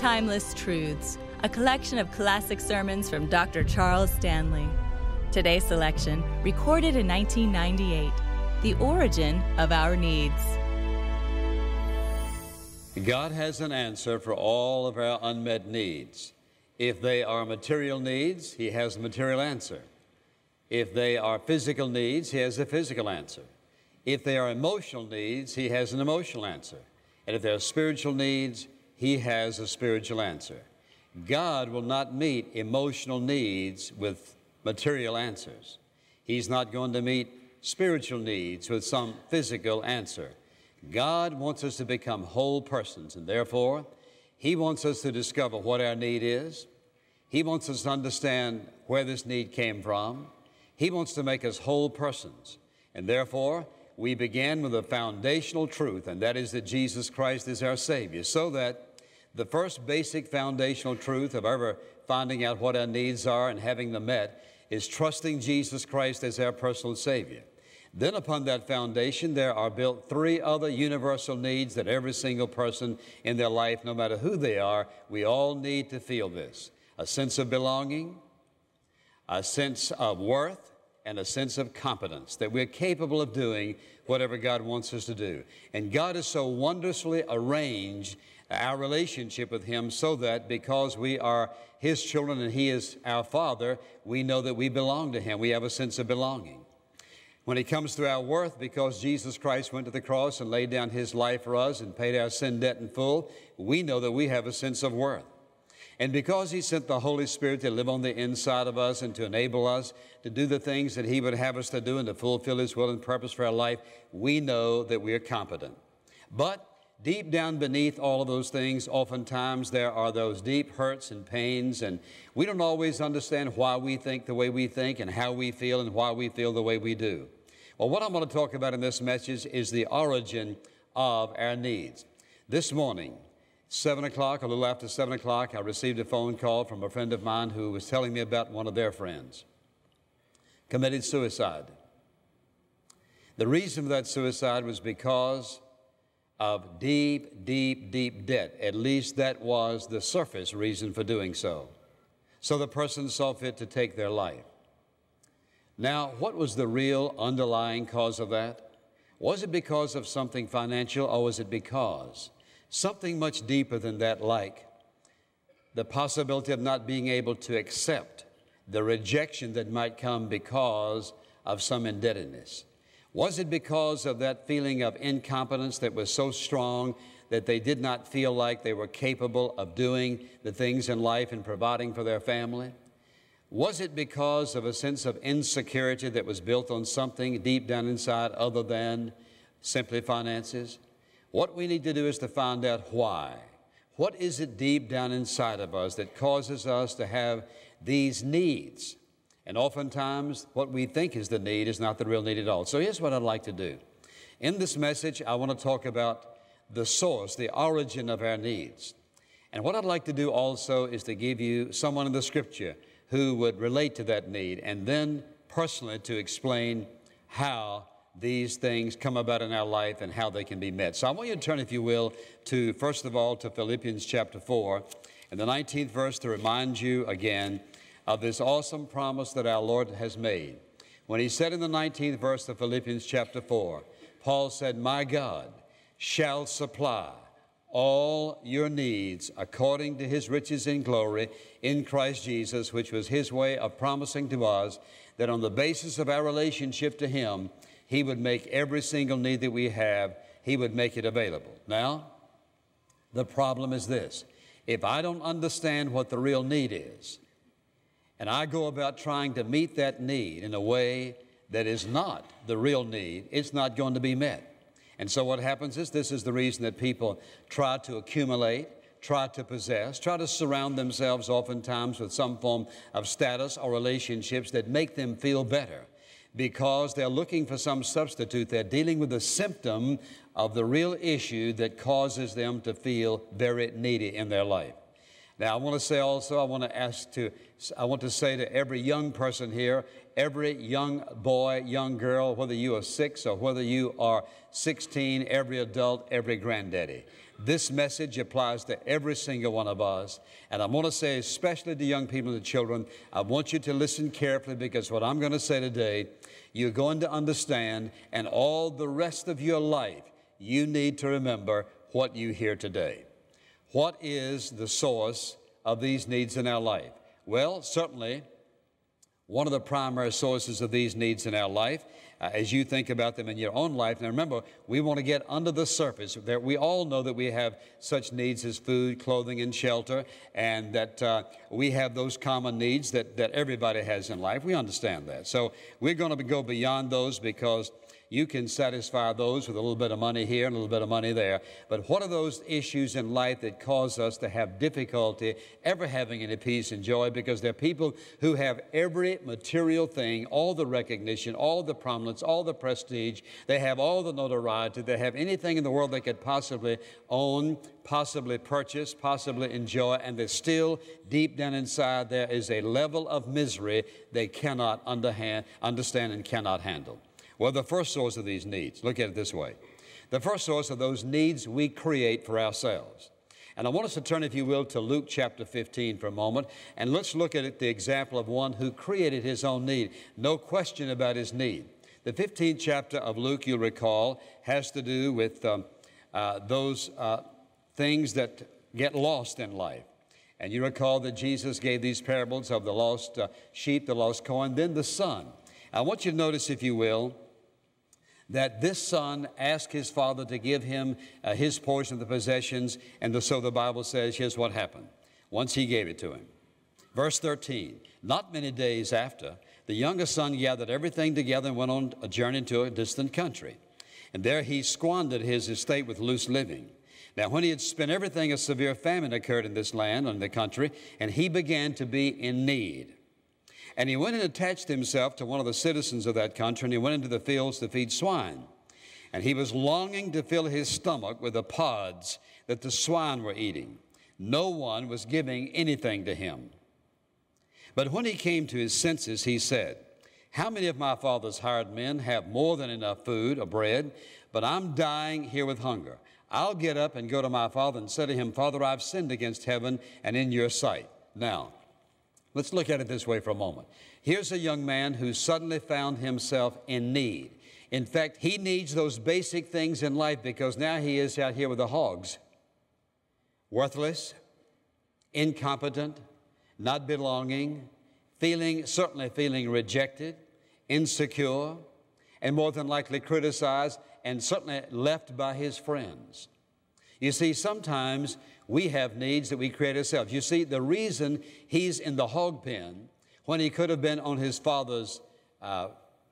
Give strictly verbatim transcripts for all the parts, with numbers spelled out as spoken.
Timeless Truths, a collection of classic sermons from Doctor Charles Stanley. Today's selection, recorded in nineteen ninety-eight, The Origin of Our Needs. God has an answer for all of our unmet needs. If they are material needs, He has a material answer. If they are physical needs, He has a physical answer. If they are emotional needs, He has an emotional answer. And if they are spiritual needs, He has a spiritual answer. God will not meet emotional needs with material answers. He's not going to meet spiritual needs with some physical answer. God wants us to become whole persons, and therefore, He wants us to discover what our need is. He wants us to understand where this need came from. He wants to make us whole persons, and therefore, we begin with a foundational truth, and that is that Jesus Christ is our Savior, so that the first basic foundational truth of ever finding out what our needs are and having them met is trusting Jesus Christ as our personal Savior. Then upon that foundation, there are built three other universal needs that every single person in their life, no matter who they are, we all need to feel this: a sense of belonging, a sense of worth, and a sense of competence, that we're capable of doing whatever God wants us to do. And God has so wondrously arranged our relationship with Him so that because we are His children and He is our Father, we know that we belong to Him. We have a sense of belonging. When it comes to our worth, because Jesus Christ went to the cross and laid down His life for us and paid our sin debt in full, we know that we have a sense of worth. And because He sent the Holy Spirit to live on the inside of us and to enable us to do the things that He would have us to do and to fulfill His will and purpose for our life, we know that we are competent. But deep down beneath all of those things, oftentimes there are those deep hurts and pains, and we don't always understand why we think the way we think and how we feel and why we feel the way we do. Well, what I'm going to talk about in this message is the origin of our needs. This morning, seven o'clock, a little after seven o'clock, I received a phone call from a friend of mine who was telling me about one of their friends committed suicide. The reason for that suicide was because of deep, deep, deep debt. At least that was the surface reason for doing so. So the person saw fit to take their life. Now, what was the real underlying cause of that? Was it because of something financial, or was it because something much deeper than that, like the possibility of not being able to accept the rejection that might come because of some indebtedness? Was it because of that feeling of incompetence that was so strong that they did not feel like they were capable of doing the things in life and providing for their family? Was it because of a sense of insecurity that was built on something deep down inside other than simply finances? What we need to do is to find out why. What is it deep down inside of us that causes us to have these needs? And oftentimes, what we think is the need is not the real need at all. So here's what I'd like to do. In this message, I want to talk about the source, the origin of our needs. And what I'd like to do also is to give you someone in the Scripture who would relate to that need, and then personally to explain how these things come about in our life and how they can be met. So I want you to turn, if you will, to, first of all, to Philippians chapter four, and the nineteenth verse, to remind you again of this awesome promise that our Lord has made. When He said in the nineteenth verse of Philippians chapter four, Paul said, "My God shall supply all your needs according to His riches in glory in Christ Jesus," which was His way of promising to us that on the basis of our relationship to Him, He would make every single need that we have, He would make it available. Now, the problem is this: if I don't understand what the real need is, and I go about trying to meet that need in a way that is not the real need, it's not going to be met. And so what happens is, this is the reason that people try to accumulate, try to possess, try to surround themselves oftentimes with some form of status or relationships that make them feel better, because they're looking for some substitute. They're dealing with the symptom of the real issue that causes them to feel very needy in their life. Now, I want to say also, I want to ask to, I want to say to every young person here, every young boy, young girl, whether you are six or whether you are sixteen, every adult, every granddaddy, This message applies to every single one of us. And I want to say, especially to young people and children, I want you to listen carefully, because what I'm going to say today, you're going to understand, and all the rest of your life, you need to remember what you hear today. What is the source of these needs in our life? Well, certainly, one of the primary sources of these needs in our life, uh, as you think about them in your own life. Now remember, we want to get under the surface. There, we all know that we have such needs as food, clothing, and shelter, and that uh, we have those common needs that, that everybody has in life. We understand that. So we're going to go beyond those, because you can satisfy those with a little bit of money here and a little bit of money there. But what are those issues in life that cause us to have difficulty ever having any peace and joy? Because there are people who have every material thing, all the recognition, all the prominence, all the prestige. They have all the notoriety. They have anything in the world they could possibly own, possibly purchase, possibly enjoy, and they're still deep down inside there is a level of misery they cannot underhand, understand and cannot handle. Well, the first source of these needs, look at it this way. The first source of those needs we create for ourselves. And I want us to turn, if you will, to Luke chapter fifteen for a moment, and let's look at it, the example of one who created his own need. No question about his need. The fifteenth chapter of Luke, you'll recall, has to do with um, uh, those uh, things that get lost in life. And you recall that Jesus gave these parables of the lost uh, sheep, the lost coin, then the son. I want you to notice, if you will, that this son asked his father to give him uh, his portion of the possessions, and the, so the Bible says, here's what happened once he gave it to him. Verse thirteen, not many days after, the younger son gathered everything together and went on a journey to a distant country. And there he squandered his estate with loose living. Now, when he had spent everything, a severe famine occurred in this land, in the country, and he began to be in need. And he went and attached himself to one of the citizens of that country, and he went into the fields to feed swine. And he was longing to fill his stomach with the pods that the swine were eating. No one was giving anything to him. But when he came to his senses, he said, how many of my father's hired men have more than enough food or bread, but I'm dying here with hunger? I'll get up and go to my father and say to him, Father, I've sinned against heaven and in your sight. Now, let's look at it this way for a moment. Here's a young man who suddenly found himself in need. In fact, he needs those basic things in life, because now he is out here with the hogs. Worthless, incompetent, not belonging, feeling, certainly feeling rejected, insecure, and more than likely criticized, and certainly left by his friends. You see, sometimes we have needs that we create ourselves. You see, the reason he's in the hog pen when he could have been on his father's uh,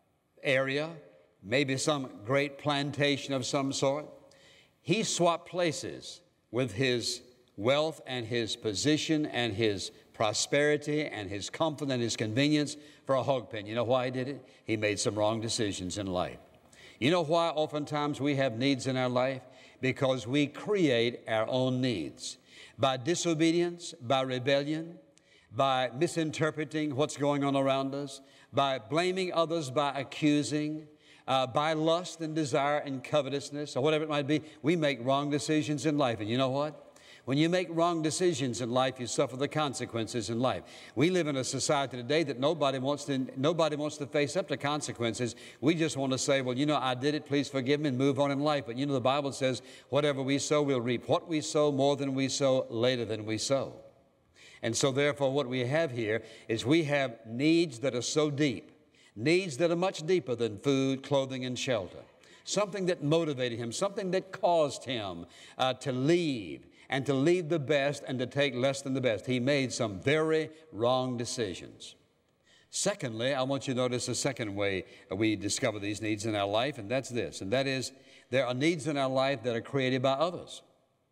area, maybe some great plantation of some sort, he swapped places with his wealth and his position and his prosperity and his comfort and his convenience for a hog pen. You know why he did it? He made some wrong decisions in life. You know why oftentimes we have needs in our life? Because we create our own needs. By disobedience, by rebellion, by misinterpreting what's going on around us, by blaming others, by accusing, uh, by lust and desire and covetousness, or whatever it might be, we make wrong decisions in life. And you know what? When you make wrong decisions in life, you suffer the consequences in life. We live in a society today that nobody wants to, nobody wants to face up to consequences. We just want to say, well, you know, I did it, please forgive me, and move on in life. But you know, the Bible says, whatever we sow, we'll reap. What we sow, more than we sow, later than we sow. And so therefore, what we have here is we have needs that are so deep, needs that are much deeper than food, clothing, and shelter. Something that motivated him, something that caused him uh, to leave, and to leave the best and to take less than the best. He made some very wrong decisions. Secondly, I want you to notice a second way we discover these needs in our life, and that's this, and that is there are needs in our life that are created by others.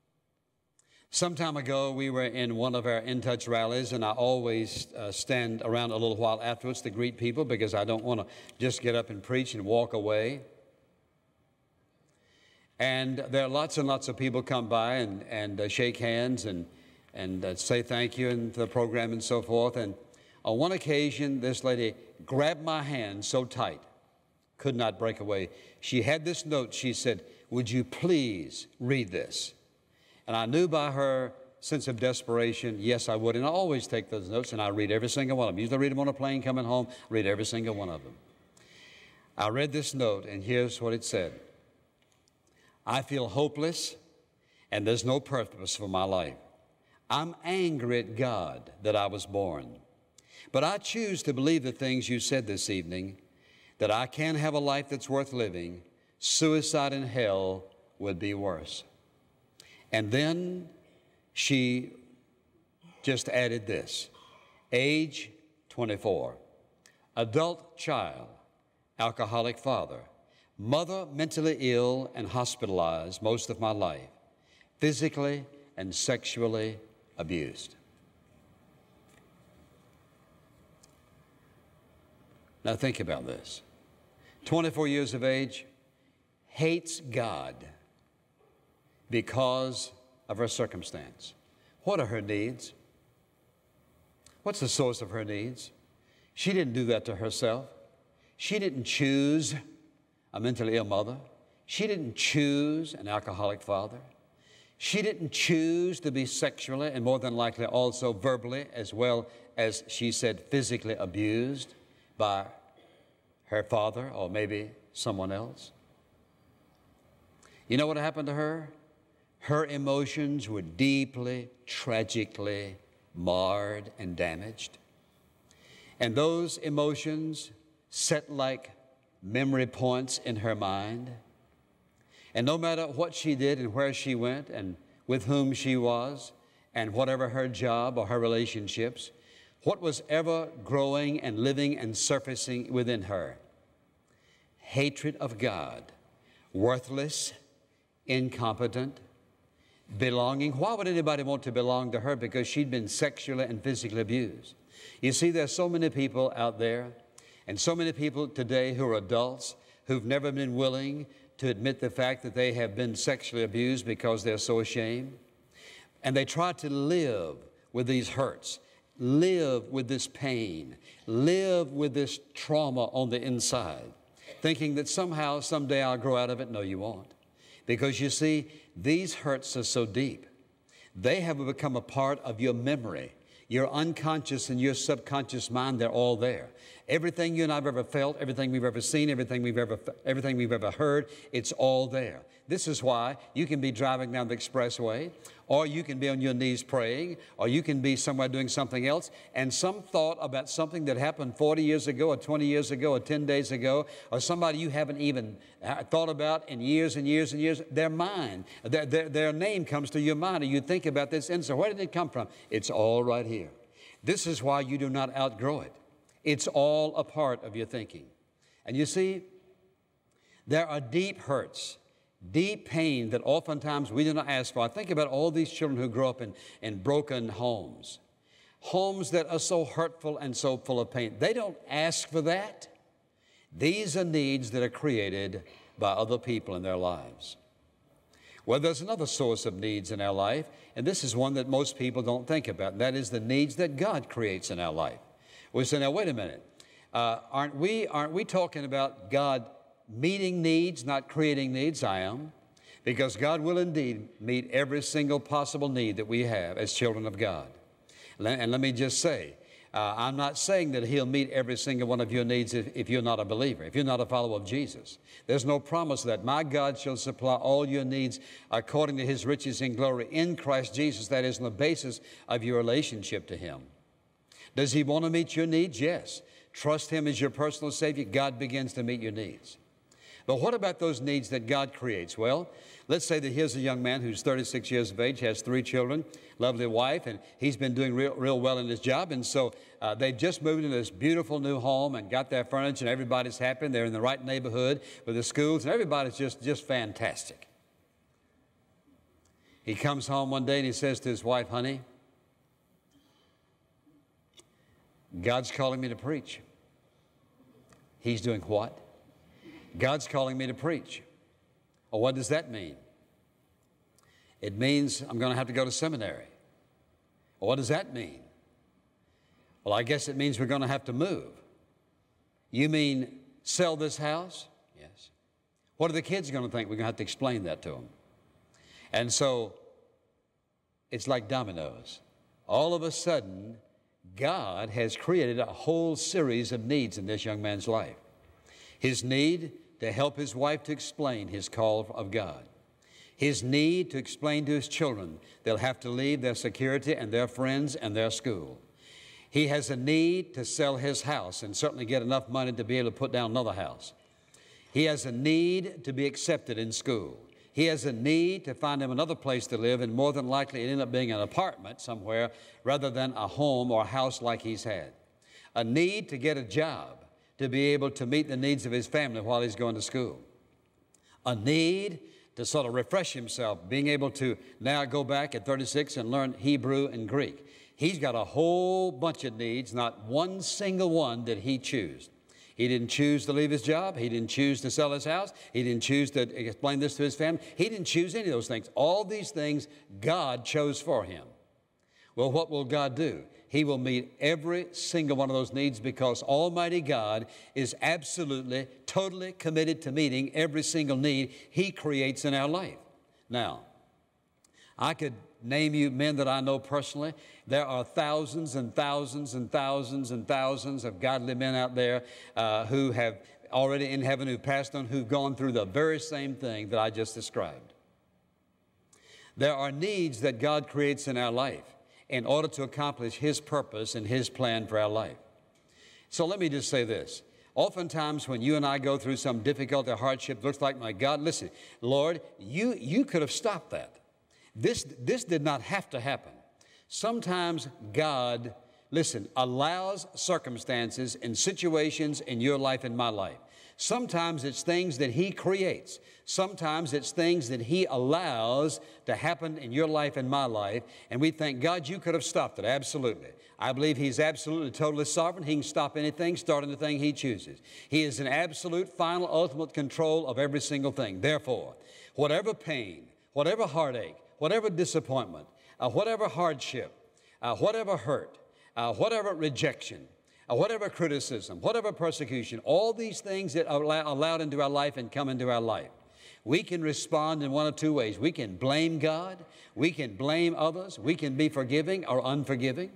Some time ago, we were in one of our In Touch rallies, and I always uh, stand around a little while afterwards to greet people, because I don't want to just get up and preach and walk away. And there are lots and lots of people come by and, and uh, shake hands and, and uh, say thank you and the program and so forth. And on one occasion, this lady grabbed my hand so tight, could not break away. She had this note. She said, would you please read this? And I knew by her sense of desperation, yes, I would. And I always take those notes, and I read every single one of them. Usually I read them on a plane coming home, read every single one of them. I read this note, and here's what it said. I feel hopeless, and there's no purpose for my life. I'm angry at God that I was born. But I choose to believe the things you said this evening, that I can have a life that's worth living. Suicide in hell would be worse. And then she just added this. Age twenty-four. Adult child, alcoholic father. Mother mentally ill and hospitalized most of my life. Physically and sexually abused. Now think about this. twenty-four years of age, hates God because of her circumstance. What are her needs? What's the source of her needs? She didn't do that to herself. She didn't choose a mentally ill mother. She didn't choose an alcoholic father. She didn't choose to be sexually and more than likely also verbally, as well as she said physically abused by her father or maybe someone else. You know what happened to her? Her emotions were deeply, tragically marred and damaged. And those emotions set like memory points in her mind. And no matter what she did and where she went and with whom she was and whatever her job or her relationships, what was ever growing and living and surfacing within her? Hatred of God, worthless, incompetent, belonging. Why would anybody want to belong to her? Because she'd been sexually and physically abused. You see, there's so many people out there and so many people today who are adults who've never been willing to admit the fact that they have been sexually abused because they're so ashamed. And they try to live with these hurts, live with this pain, live with this trauma on the inside, thinking that somehow, someday I'll grow out of it. No, you won't. Because you see, these hurts are so deep. They have become a part of your memory. Your unconscious and your subconscious mind, they're all there. Everything you and I have ever felt, everything we've ever seen, everything we've ever, everything we've ever heard, it's all there. This is why you can be driving down the expressway, or you can be on your knees praying, or you can be somewhere doing something else, and some thought about something that happened forty years ago, or twenty years ago, or ten days ago, or somebody you haven't even thought about in years and years and years, their mind, their, their, their name comes to your mind, and you think about this instant. Where did it come from? It's all right here. This is why you do not outgrow it. It's all a part of your thinking. And you see, there are deep hurts, deep pain that oftentimes we do not ask for. I think about all these children who grow up in, in broken homes, homes that are so hurtful and so full of pain. They don't ask for that. These are needs that are created by other people in their lives. Well, there's another source of needs in our life, and this is one that most people don't think about, and that is the needs that God creates in our life. We say, now, wait a minute. Uh, aren't we, aren't we talking about God meeting needs, not creating needs? I am. Because God will indeed meet every single possible need that we have as children of God. And let me just say, uh, I'm not saying that He'll meet every single one of your needs if, if you're not a believer, if you're not a follower of Jesus. There's no promise that my God shall supply all your needs according to His riches in glory in Christ Jesus. That is on the basis of your relationship to Him. Does He want to meet your needs? Yes. Trust Him as your personal Savior. God begins to meet your needs. But what about those needs that God creates? Well, let's say that here's a young man who's thirty-six years of age, has three children, lovely wife, and he's been doing real, real well in his job. And so uh, they've just moved into this beautiful new home and got their furniture, and everybody's happy. They're in the right neighborhood with the schools, and everybody's just, just fantastic. He comes home one day and he says to his wife, honey, God's calling me to preach. He's doing what? God's calling me to preach. Well, what does that mean? It means I'm going to have to go to seminary. Well, what does that mean? Well, I guess it means we're going to have to move. You mean sell this house? Yes. What are the kids going to think? We're going to have to explain that to them. And so It's like dominoes. All of a sudden, God has created a whole series of needs in this young man's life. His need to help his wife to explain his call of God. His need to explain to his children they'll have to leave their security and their friends and their school. He has a need to sell his house and certainly get enough money to be able to put down another house. He has a need to be accepted in school. He has a need to find him another place to live, and more than likely it end up being an apartment somewhere rather than a home or a house like he's had. A need to get a job to be able to meet the needs of his family while he's going to school. A need to sort of refresh himself, being able to now go back at thirty-six and learn Hebrew and Greek. He's got a whole bunch of needs, not one single one did he choose. He didn't choose to leave his job. He didn't choose to sell his house. He didn't choose to explain this to his family. He didn't choose any of those things. All these things God chose for him. Well, what will God do? He will meet every single one of those needs because Almighty God is absolutely, totally committed to meeting every single need He creates in our life. Now, I could name you men that I know personally. There are thousands and thousands and thousands and thousands of godly men out there uh, who have already in heaven, who passed on, who've gone through the very same thing that I just described. There are needs that God creates in our life in order to accomplish His purpose and His plan for our life. So let me just say this. Oftentimes when you and I go through some difficulty or hardship, it looks like, my God, listen, Lord, you, you could have stopped that. This, this did not have to happen. Sometimes God, listen, allows circumstances and situations in your life and my life. Sometimes it's things that He creates. Sometimes it's things that He allows to happen in your life and my life. And we think, God, you could have stopped it. Absolutely. I believe He's absolutely, totally sovereign. He can stop anything, start anything He chooses. He is in absolute, final, ultimate control of every single thing. Therefore, whatever pain, whatever heartache, whatever disappointment, uh, whatever hardship, uh, whatever hurt, uh, whatever rejection, uh, whatever criticism, whatever persecution, all these things that are allow, allowed into our life and come into our life, we can respond in one of two ways. We can blame God. We can blame others. We can be forgiving or unforgiving.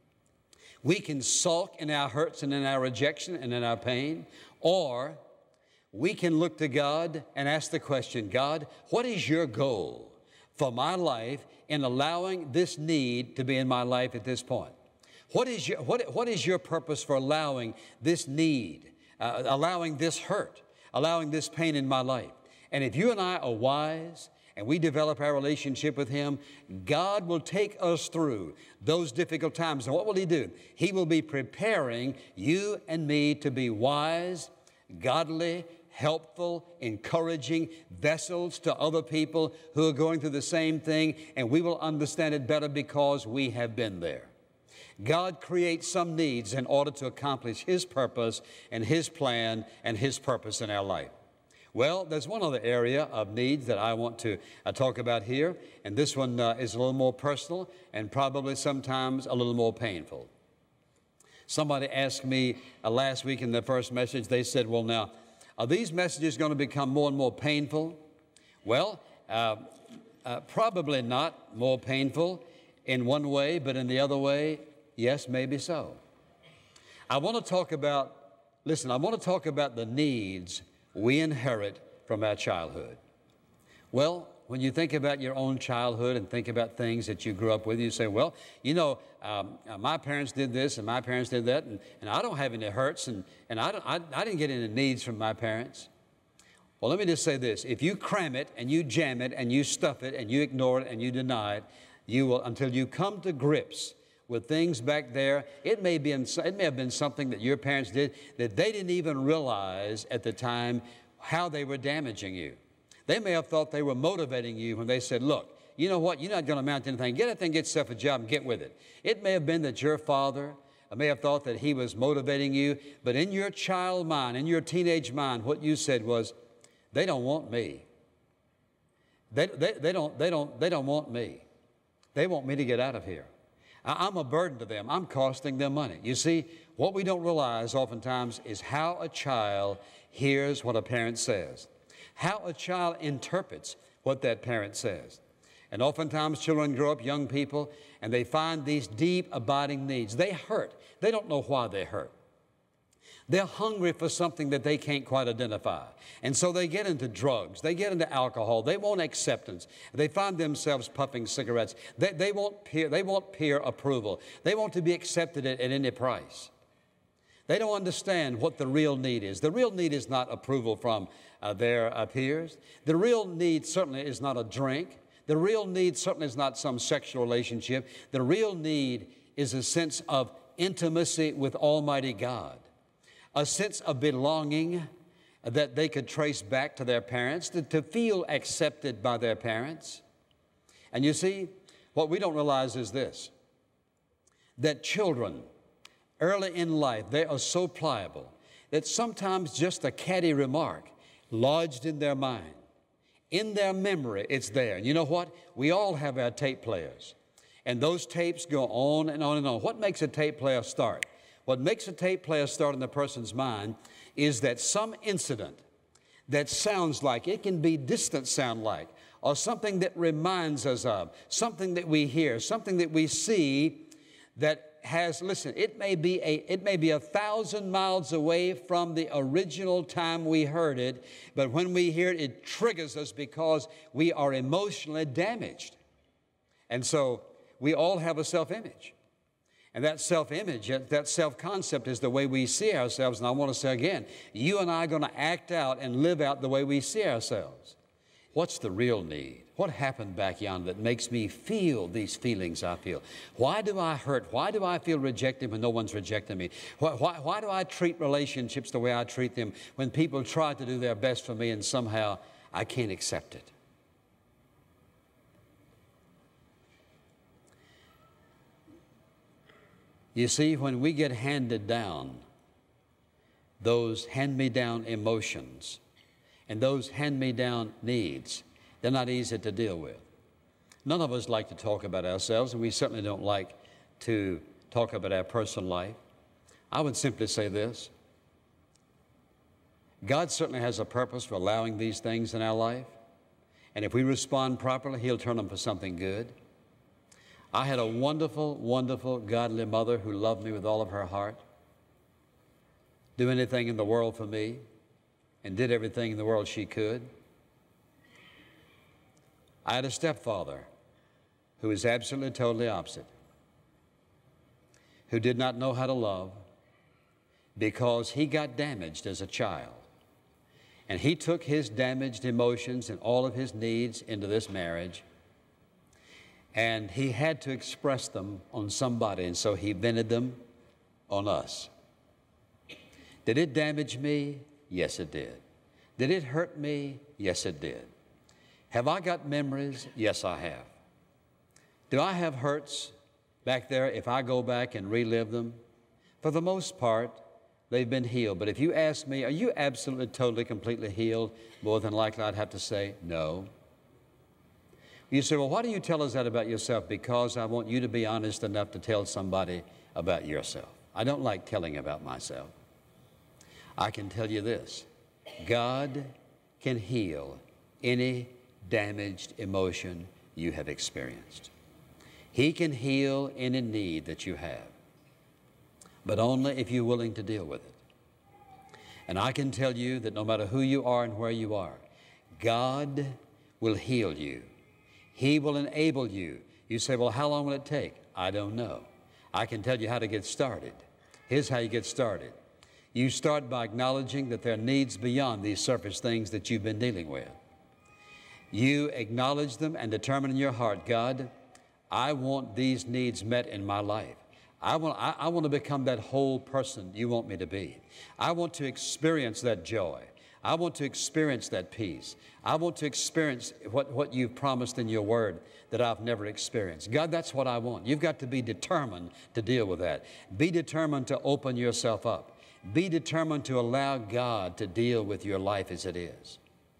We can sulk in our hurts and in our rejection and in our pain. Or we can look to God and ask the question, God, what is your goal for my life in allowing this need to be in my life at this point? What is your, what, what is your purpose for allowing this need, uh, allowing this hurt, allowing this pain in my life? And if you and I are wise and we develop our relationship with Him, God will take us through those difficult times. And what will He do? He will be preparing you and me to be wise, godly, helpful, encouraging vessels to other people who are going through the same thing, and we will understand it better because we have been there. God creates some needs in order to accomplish His purpose and His plan and His purpose in our life. Well, there's one other area of needs that I want to uh, talk about here, and this one uh, is a little more personal and probably sometimes a little more painful. Somebody asked me uh, last week in the first message, they said, well, now, are these messages going to become more and more painful? Well, uh, uh, probably not more painful in one way, but in the other way, yes, maybe so. I want to talk about, listen, I want to talk about the needs we inherit from our childhood. Well, when you think about your own childhood and think about things that you grew up with, you say, well, you know, um, uh, my parents did this and my parents did that, and, and I don't have any hurts, and, and I, don't, I, I didn't get any needs from my parents. Well, let me just say this. If you cram it and you jam it and you stuff it and you ignore it and you deny it, you will, until you come to grips with things back there, it may be, it may have been something that your parents did that they didn't even realize at the time how they were damaging you. They may have thought they were motivating you when they said, look, you know what, you're not going to amount to anything. Get anything, get yourself a job and get with it. It may have been that your father may have thought that he was motivating you, but in your child mind, in your teenage mind, what you said was, they don't want me. They, they, they, don't, they, don't, they don't want me. They want me to get out of here. I, I'm a burden to them. I'm costing them money. You see, what we don't realize oftentimes is how a child hears what a parent says, how a child interprets what that parent says. And oftentimes children grow up, young people, and they find these deep, abiding needs. They hurt. They don't know why they hurt. They're hungry for something that they can't quite identify. And so they get into drugs. They get into alcohol. They want acceptance. They find themselves puffing cigarettes. They, they, want, peer, they want peer approval. They want to be accepted at, at any price. They don't understand what the real need is. The real need is not approval from uh, their uh, peers. The real need certainly is not a drink. The real need certainly is not some sexual relationship. The real need is a sense of intimacy with Almighty God, a sense of belonging that they could trace back to their parents, to, to feel accepted by their parents. And you see, what we don't realize is this, that children, early in life, they are so pliable that sometimes just a catty remark lodged in their mind, in their memory, it's there. And you know what? We all have our tape players. And those tapes go on and on and on. What makes a tape player start? What makes a tape player start in the person's mind is that some incident that sounds like, it can be distant sound like, or something that reminds us of, something that we hear, something that we see that has, listen, it may be a, it may be a thousand miles away from the original time we heard it, but when we hear it, it triggers us because we are emotionally damaged. And so we all have a self-image. And that self-image, that self-concept is the way we see ourselves. And I want to say again, you and I are going to act out and live out the way we see ourselves. What's the real need? What happened back yonder that makes me feel these feelings I feel? Why do I hurt? Why do I feel rejected when no one's rejecting me? Why, why, why do I treat relationships the way I treat them when people try to do their best for me and somehow I can't accept it? You see, when we get handed down those hand-me-down emotions and those hand-me-down needs, they're not easy to deal with. None of us like to talk about ourselves, and we certainly don't like to talk about our personal life. I would simply say this. God certainly has a purpose for allowing these things in our life, and if we respond properly, He'll turn them for something good. I had a wonderful, wonderful, godly mother who loved me with all of her heart, do anything in the world for me, and did everything in the world she could. I had a stepfather who was absolutely, totally opposite, who did not know how to love because he got damaged as a child. And he took his damaged emotions and all of his needs into this marriage, and he had to express them on somebody, and so he vented them on us. Did it damage me? Yes, it did. Did it hurt me? Yes, it did. Have I got memories? Yes, I have. Do I have hurts back there if I go back and relive them? For the most part, they've been healed. But if you ask me, are you absolutely, totally, completely healed? More than likely, I'd have to say no. You say, well, why do you tell us that about yourself? Because I want you to be honest enough to tell somebody about yourself. I don't like telling about myself. I can tell you this. God can heal any damaged emotion you have experienced. He can heal any need that you have, but only if you're willing to deal with it. And I can tell you that no matter who you are and where you are, God will heal you. He will enable you. You say, well, how long will it take? I don't know. I can tell you how to get started. Here's how you get started. You start by acknowledging that there are needs beyond these surface things that you've been dealing with. You acknowledge them and determine in your heart, God, I want these needs met in my life. I want, I, I want to become that whole person you want me to be. I want to experience that joy. I want to experience that peace. I want to experience what, what you've promised in your word that I've never experienced. God, that's what I want. You've got to be determined to deal with that. Be determined to open yourself up. Be determined to allow God to deal with your life as it is.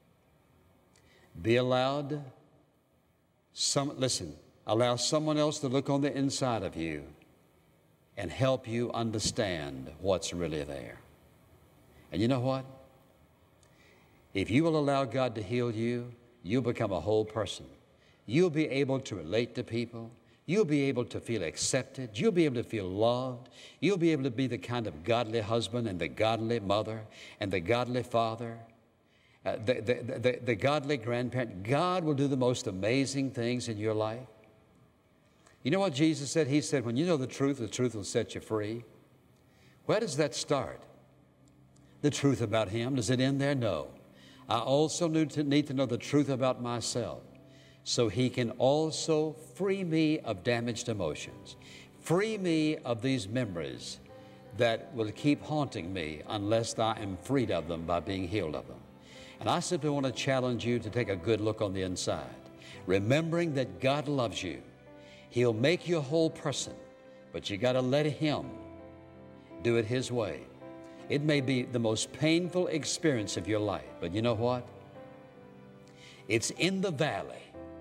Be allowed, some, listen, allow someone else to look on the inside of you and help you understand what's really there. And you know what? If you will allow God to heal you, you'll become a whole person. You'll be able to relate to people. You'll be able to feel accepted. You'll be able to feel loved. You'll be able to be the kind of godly husband and the godly mother and the godly father, uh, the, the, the, the godly grandparent. God will do the most amazing things in your life. You know what Jesus said? He said, when you know the truth, the truth will set you free. Where does that start? The truth about Him. Does it end there? No. I also need to, need to know the truth about myself, so He can also free me of damaged emotions, free me of these memories that will keep haunting me unless I am freed of them by being healed of them. And I simply want to challenge you to take a good look on the inside, remembering that God loves you. He'll make you a whole person, but you got to let Him do it His way. It may be the most painful experience of your life, but you know what? It's in the valley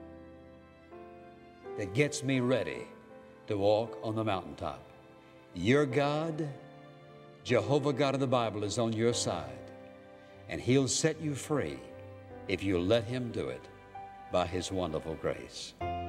that gets me ready to walk on the mountaintop. Your God, Jehovah God of the Bible, is on your side, and He'll set you free if you let Him do it by His wonderful grace.